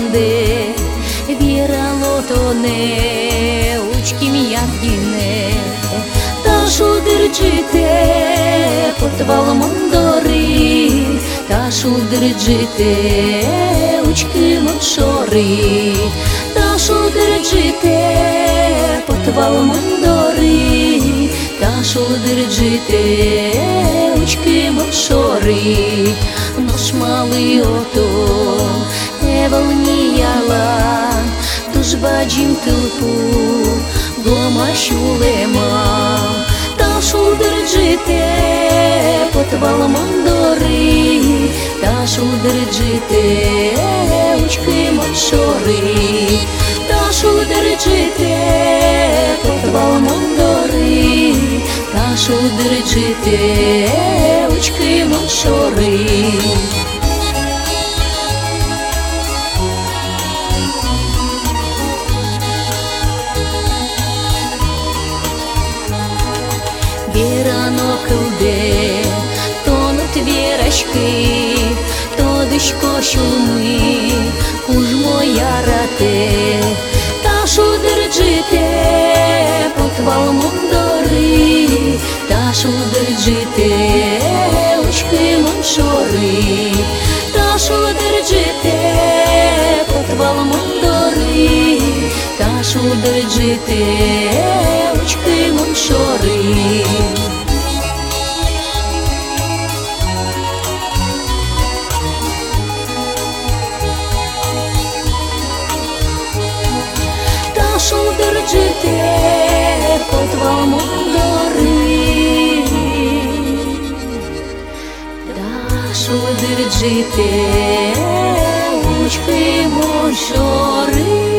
куде, вірало то не, учки м'якіне, та шудерджите, потвал мондори, та шудерджите, учки моншори, та шудерджите, потвал мондори, та шудерджите, учки моншори, нож малий ото, волніяла, душ баджім тилпу, дома шулема, та шудерджите, потвал мондори, та шудерджите, учки моншори, та шудерджите, потвал мондори, та шудерджите, учки моншори. Вірано куде, тонуть вірочки, то дишко шуми, куж моя рате, та шудерджите, потвал мондори, та шудерджите, учки моншори, та шудерджите, потвал мондори, та шудерджите, учки моншори. Та шудерджите, потвал мондори, та шудерджите, учки моншори.